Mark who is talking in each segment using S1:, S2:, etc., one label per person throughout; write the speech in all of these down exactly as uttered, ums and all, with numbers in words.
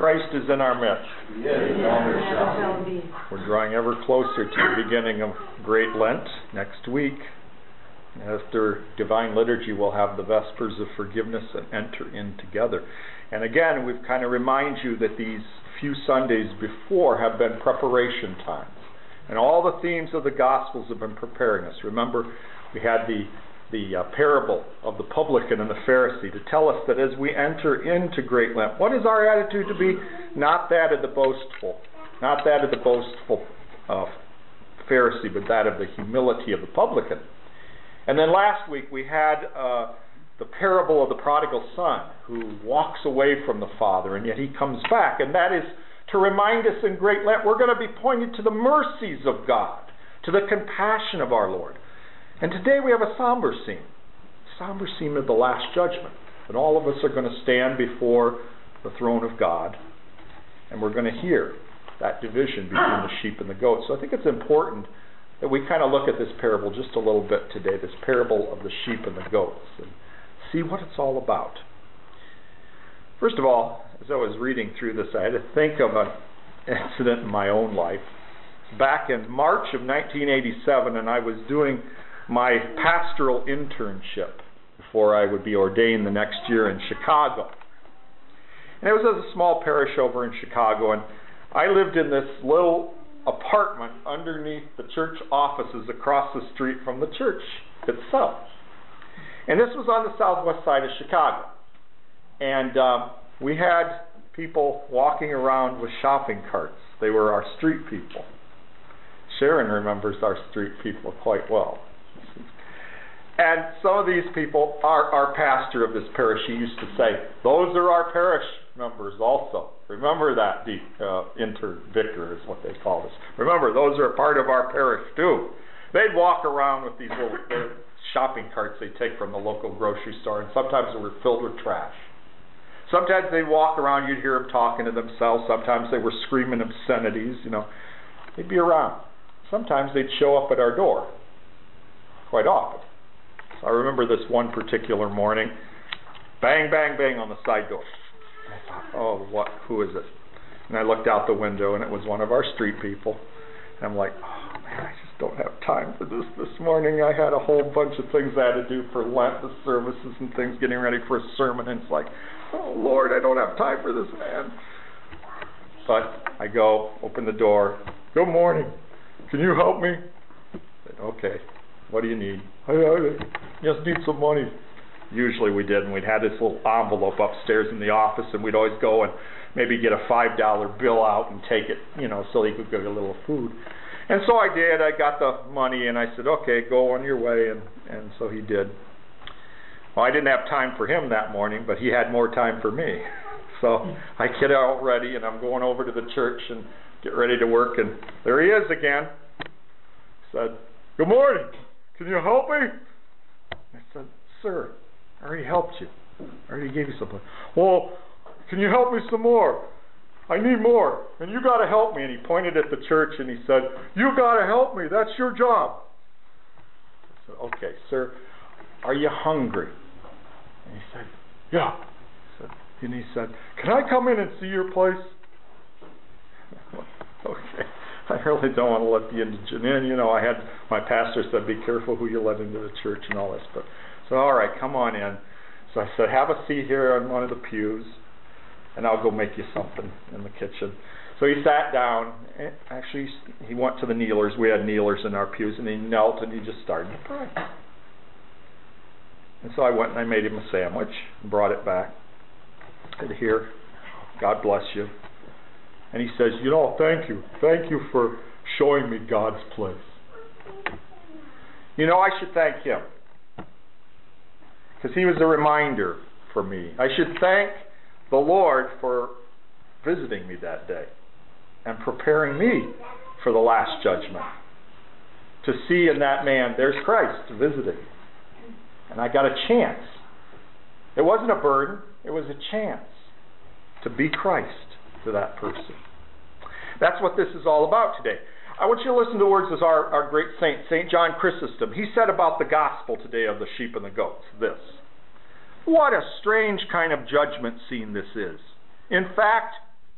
S1: Christ is in our midst.
S2: Yes.
S1: We're drawing ever closer to the beginning of Great Lent next week. After Divine Liturgy, we'll have the Vespers of Forgiveness and enter in together. And again, we've kind of remind you that these few Sundays before have been preparation times. And all the themes of the Gospels have been preparing us. Remember, we had the the uh, parable of the publican and the Pharisee to tell us that as we enter into Great Lent, what is our attitude to be? Not that of the boastful, not that of the boastful uh, Pharisee, but that of the humility of the publican. And then last week we had uh, the parable of the prodigal son who walks away from the Father and yet he comes back. And that is to remind us in Great Lent we're going to be pointed to the mercies of God, to the compassion of our Lord. And today we have a somber scene, a somber scene of the Last Judgment. And all of us are going to stand before the throne of God and we're going to hear that division between the sheep and the goats. So I think it's important that we kind of look at this parable just a little bit today, this parable of the sheep and the goats, and see what it's all about. First of all, as I was reading through this, I had to think of an incident in my own life. Back in March of nineteen eighty-seven, and I was doing my pastoral internship before I would be ordained the next year in Chicago. And it was at a small parish over in Chicago, and I lived in this little apartment underneath the church offices across the street from the church itself. And this was on the southwest side of Chicago. And uh, we had people walking around with shopping carts. They were our street people. Sharon remembers our street people quite well. And some of these people, our, our pastor of this parish, he used to say, those are our parish members also. Remember that, the uh, inter-vicar is what they call us. Remember, those are a part of our parish too. They'd walk around with these little uh, shopping carts they take from the local grocery store, and sometimes they were filled with trash. Sometimes they'd walk around, you'd hear them talking to themselves. Sometimes they were screaming obscenities, you know. They'd be around. Sometimes they'd show up at our door, quite often. So I remember this one particular morning, bang, bang, bang on the side door. I thought, oh, what? Who is it? And I looked out the window, and it was one of our street people. And I'm like, oh, man, I just don't have time for this this morning. I had a whole bunch of things I had to do for Lent, the services and things, getting ready for a sermon. And it's like, oh, Lord, I don't have time for this, man. But I go, open the door. Good morning. Can you help me? I said, okay. What do you need? I, I just need some money. Usually we did, and we'd have this little envelope upstairs in the office, and we'd always go and maybe get a five dollar bill out and take it, you know, so he could get a little food. And so I did. I got the money, and I said, okay, go on your way, and, and so he did. Well, I didn't have time for him that morning, but he had more time for me. So I get all ready, and I'm going over to the church and get ready to work, and there he is again. Said, good morning. Can you help me? I said, sir, I already helped you. I already gave you something. Well, can you help me some more? I need more. And you got to help me. And he pointed at the church and he said, you got to help me. That's your job. I said, okay, sir, are you hungry? And he said, yeah. I said, and he said, can I come in and see your place? Okay. I really don't want to let the indigent in. You know, I had, my pastor said, be careful who you let into the church and all this. But so, all right, come on in. So I said, have a seat here on one of the pews, and I'll go make you something in the kitchen. So he sat down. Actually, he went to the kneelers. We had kneelers in our pews, and he knelt, and he just started to pray. And so I went and I made him a sandwich and brought it back. I said, here, God bless you. And he says, you know, thank you. Thank you for showing me God's place. You know, I should thank him, because he was a reminder for me. I should thank the Lord for visiting me that day and preparing me for the Last Judgment. To see in that man, there's Christ visiting. And I got a chance. It wasn't a burden. It was a chance to be Christ to that person. That's what this is all about today. I want you to listen to the words of our, our great saint, Saint John Chrysostom. He said about the gospel today of the sheep and the goats this: what a strange kind of judgment scene this is. In fact,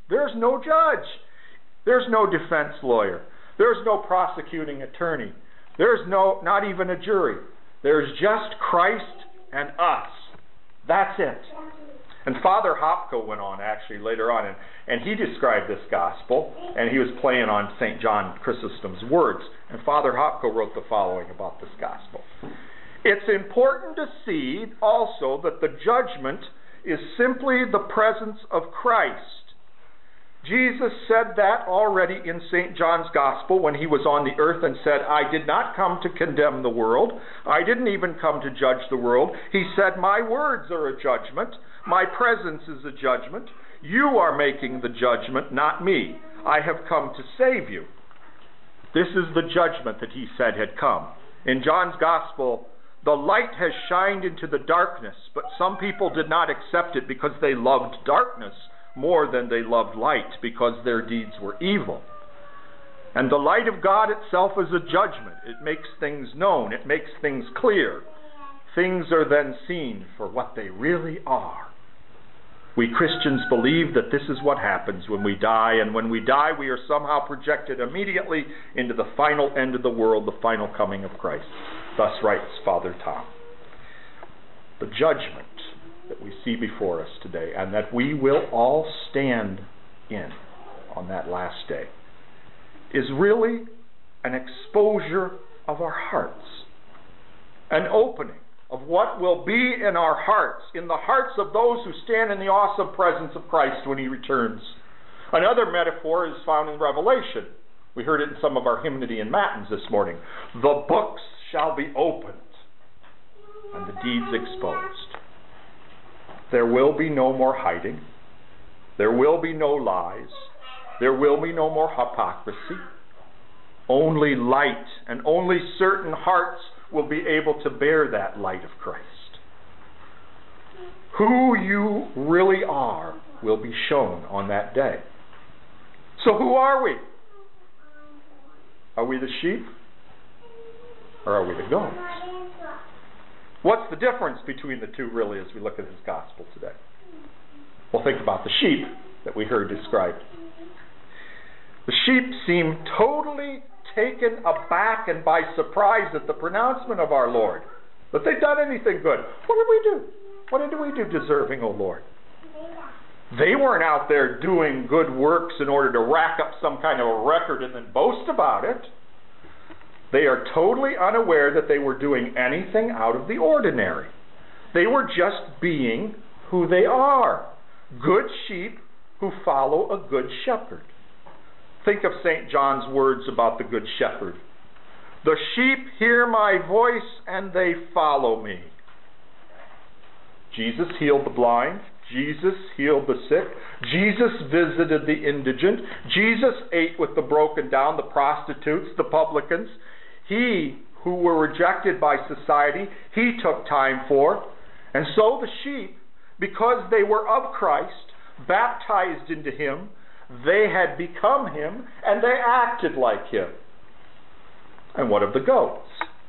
S1: There's no judge. There's no defense lawyer. There's no prosecuting attorney. There's no, not even a jury. There's just Christ and us. That's it. And Father Hopko went on actually later on, and, and he described this gospel, and he was playing on Saint John Chrysostom's words. And Father Hopko wrote the following about this gospel. It's important to see also that the judgment is simply the presence of Christ. Jesus said that already in Saint John's Gospel when he was on the earth and said, I did not come to condemn the world. I didn't even come to judge the world. He said, my words are a judgment. My presence is a judgment. You are making the judgment, not me. I have come to save you. This is the judgment that he said had come. In John's Gospel, the light has shined into the darkness, but some people did not accept it because they loved darkness more than they loved light, because their deeds were evil. And the light of God itself is a judgment. It makes things known. It makes things clear. Things are then seen for what they really are. We Christians believe that this is what happens when we die, and when we die we are somehow projected immediately into the final end of the world, the final coming of Christ. Thus writes Father Tom. The judgment that we see before us today, and that we will all stand in on that last day, is really an exposure of our hearts, an opening of what will be in our hearts, in the hearts of those who stand in the awesome presence of Christ when he returns. Another metaphor is found in Revelation. We heard it in some of our hymnody and matins this morning. The books shall be opened and the deeds exposed. There will be no more hiding. There will be no lies. There will be no more hypocrisy. Only light, and only certain hearts will be able to bear that light of Christ. Who you really are will be shown on that day. So who are we? Are we the sheep? Or are we the goats? What's the difference between the two really as we look at this gospel today? Well, think about the sheep that we heard described. The sheep seem totally taken aback and by surprise at the pronouncement of our Lord, that they've done anything good. What did we do? What did we do deserving, O Lord? They weren't out there doing good works in order to rack up some kind of a record and then boast about it. They are totally unaware that they were doing anything out of the ordinary. They were just being who they are. Good sheep who follow a good shepherd. Think of Saint John's words about the good shepherd. The sheep hear my voice and they follow me. Jesus healed the blind. Jesus healed the sick. Jesus visited the indigent. Jesus ate with the broken down, the prostitutes, the publicans. He, who were rejected by society, he took time for. And so the sheep, because they were of Christ, baptized into him, they had become him, and they acted like him. And what of the goats?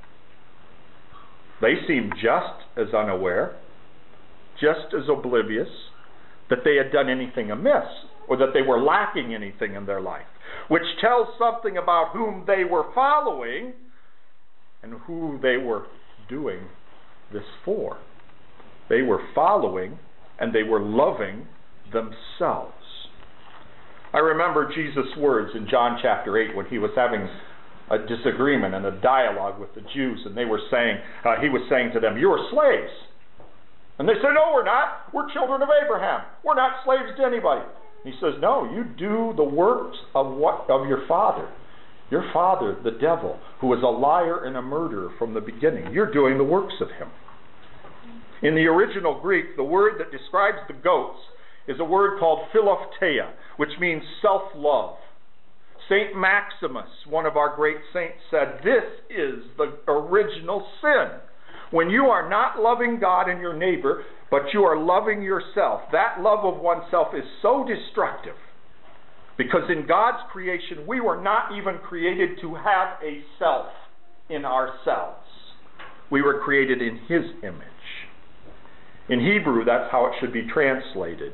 S1: They seemed just as unaware, just as oblivious that they had done anything amiss, or that they were lacking anything in their life, which tells something about whom they were following and who they were doing this for. They were following and they were loving themselves. I remember Jesus' words in John chapter eight when he was having a disagreement and a dialogue with the Jews, and they were saying, uh, he was saying to them, "You are slaves." And they said, "No, we're not. We're children of Abraham. We're not slaves to anybody." He says, "No, you do the works of what of your father. Your father, the devil, who was a liar and a murderer from the beginning. You're doing the works of him." In the original Greek, the word that describes the goats is a word called philopteia, which means self-love. Saint Maximus, one of our great saints, said, this is the original sin. When you are not loving God and your neighbor, but you are loving yourself, that love of oneself is so destructive. Because in God's creation, we were not even created to have a self in ourselves. We were created in his image. In Hebrew, that's how it should be translated.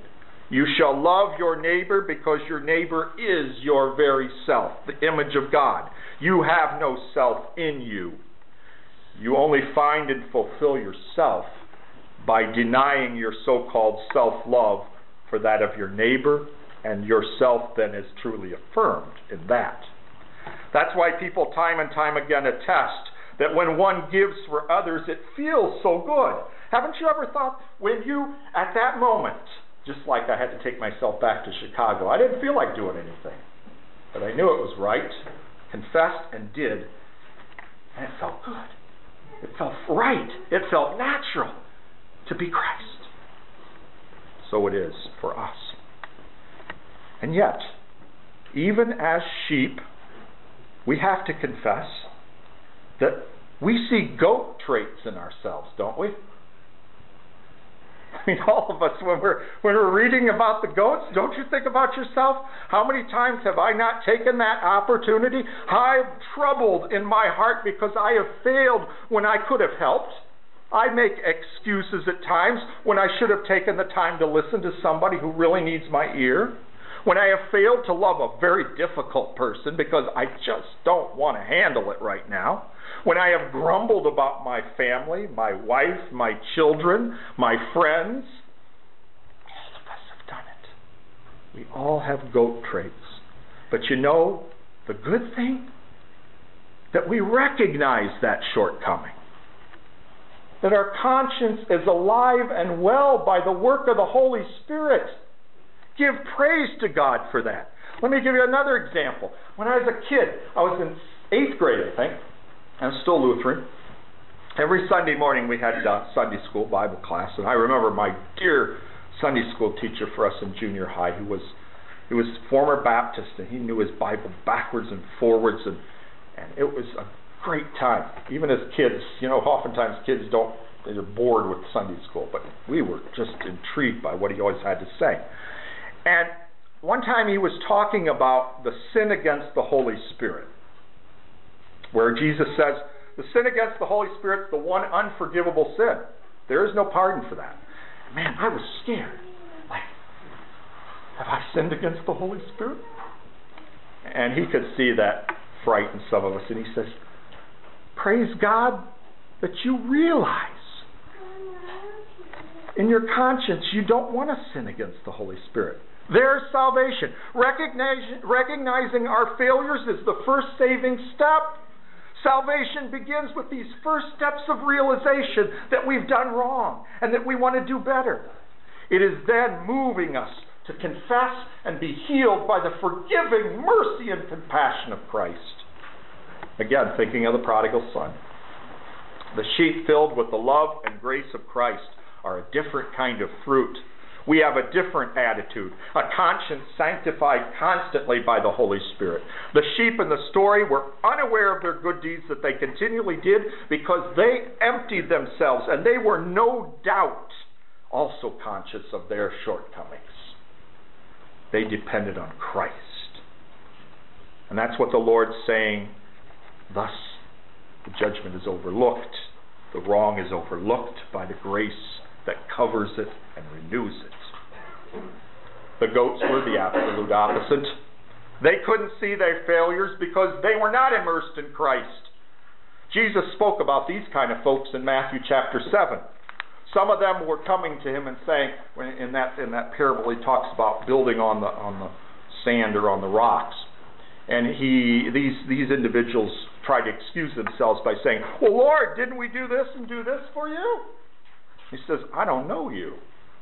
S1: You shall love your neighbor because your neighbor is your very self, the image of God. You have no self in you. You only find and fulfill yourself by denying your so-called self-love for that of your neighbor, and yourself then is truly affirmed in that. That's why people time and time again attest that when one gives for others, it feels so good. Haven't you ever thought when you, at that moment, just like I had to take myself back to Chicago, I didn't feel like doing anything, but I knew it was right, confessed and did, and it felt good. It felt right. It felt natural to be Christ. So it is for us. And yet, even as sheep, we have to confess that we see goat traits in ourselves, don't we? I mean, all of us, when we're, when we're reading about the goats, don't you think about yourself? How many times have I not taken that opportunity? I'm troubled in my heart because I have failed when I could have helped. I make excuses at times when I should have taken the time to listen to somebody who really needs my ear. When I have failed to love a very difficult person because I just don't want to handle it right now. When I have grumbled about my family, my wife, my children, my friends. All of us have done it. We all have goat traits. But you know, the good thing? That we recognize that shortcoming. That our conscience is alive and well by the work of the Holy Spirit. Give praise to God for that. Let me give you another example. When I was a kid, I was in eighth grade, I think. I'm still Lutheran. Every Sunday morning we had uh, Sunday school Bible class, and I remember my dear Sunday school teacher for us in junior high, who was he was former Baptist, and he knew his Bible backwards and forwards, and and it was a great time. Even as kids, you know, oftentimes kids don't they're bored with Sunday school, but we were just intrigued by what he always had to say. And one time he was talking about the sin against the Holy Spirit, where Jesus says, the sin against the Holy Spirit is the one unforgivable sin. There is no pardon for that. Man, I was scared. Like, have I sinned against the Holy Spirit? And he could see that fright in some of us. And he says, praise God that you realize in your conscience you don't want to sin against the Holy Spirit. There's salvation. Recognizing, recognizing our failures is the first saving step. Salvation begins with these first steps of realization that we've done wrong and that we want to do better. It is then moving us to confess and be healed by the forgiving mercy and compassion of Christ. Again, thinking of the prodigal son. The sheep filled with the love and grace of Christ are a different kind of fruit. We have a different attitude, a conscience sanctified constantly by the Holy Spirit. The sheep in the story were unaware of their good deeds that they continually did because they emptied themselves, and they were no doubt also conscious of their shortcomings. They depended on Christ. And that's what the Lord's saying. Thus, the judgment is overlooked. The wrong is overlooked by the grace that covers it and renews it. The goats were the absolute opposite. They couldn't see their failures because they were not immersed in Christ. Jesus spoke about these kind of folks in Matthew chapter seven. Some of them were coming to him and saying, in that in that parable he talks about building on the on the sand or on the rocks. And he these these individuals tried to excuse themselves by saying, well, Lord, didn't we do this and do this for you? He says, I don't know you.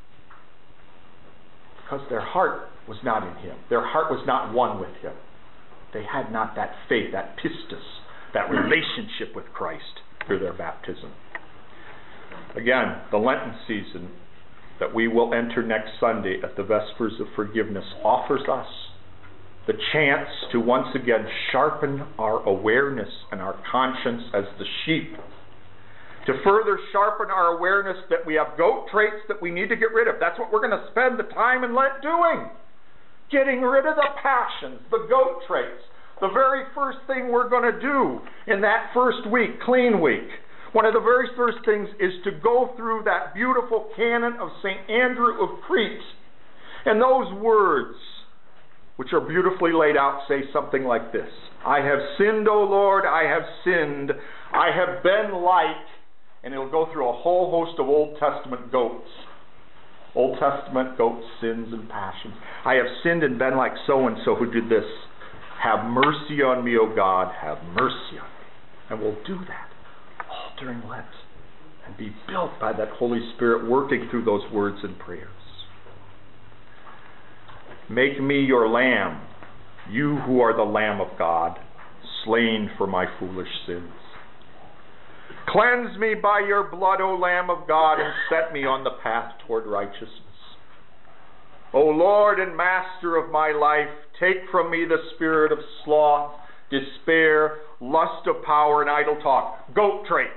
S1: Because their heart was not in him. Their heart was not one with him. They had not that faith, that pistis, that relationship with Christ through their baptism. Again, the Lenten season that we will enter next Sunday at the Vespers of Forgiveness offers us the chance to once again sharpen our awareness and our conscience as the sheep. To further sharpen our awareness that we have goat traits that we need to get rid of. That's what we're going to spend the time in Lent doing. Getting rid of the passions, the goat traits. The very first thing we're going to do in that first week, clean week. One of the very first things is to go through that beautiful canon of Saint Andrew of Crete And those words, which are beautifully laid out, say something like this: I have sinned, O Lord, I have sinned, I have been like, and it'll go through a whole host of Old Testament goats. Old Testament goats, sins and passions. I have sinned and been like so-and-so who did this. Have mercy on me, O God, have mercy on me. And we'll do that all during Lent and be built by that Holy Spirit working through those words and prayers. Make me your lamb, you who are the Lamb of God, slain for my foolish sins. Cleanse me by your blood, O Lamb of God, and set me on the path toward righteousness. O Lord and Master of my life, take from me the spirit of sloth, despair, lust of power, and idle talk, goat traits,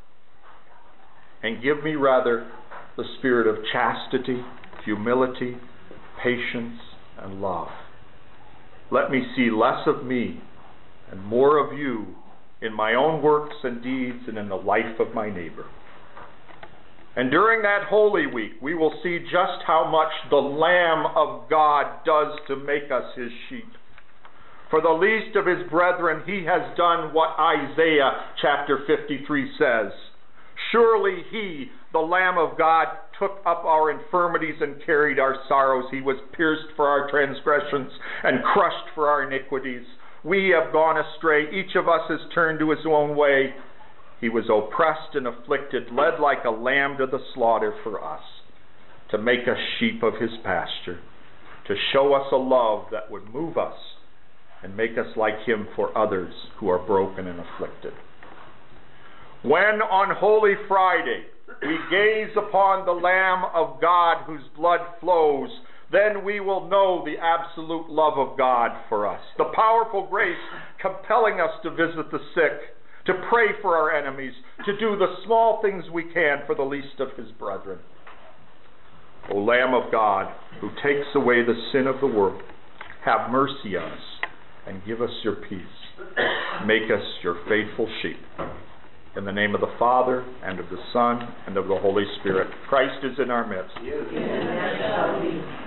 S1: and give me rather the spirit of chastity, humility, patience, and love. Let me see less of me and more of you in my own works and deeds and in the life of my neighbor. And during that Holy Week, we will see just how much the Lamb of God does to make us his sheep. For the least of his brethren, he has done what Isaiah chapter fifty-three says. Surely he, the Lamb of God, took up our infirmities and carried our sorrows. He was pierced for our transgressions and crushed for our iniquities. We have gone astray. Each of us has turned to his own way. He was oppressed and afflicted, led like a lamb to the slaughter for us, to make us sheep of his pasture, to show us a love that would move us and make us like him for others who are broken and afflicted. When on Holy Friday we gaze upon the Lamb of God whose blood flows, then we will know the absolute love of God for us, the powerful grace compelling us to visit the sick, to pray for our enemies, to do the small things we can for the least of his brethren. O Lamb of God, who takes away the sin of the world, have mercy on us and give us your peace. Make us your faithful sheep. In the name of the Father, and of the Son, and of the Holy Spirit. Christ is in our midst.
S2: Yes.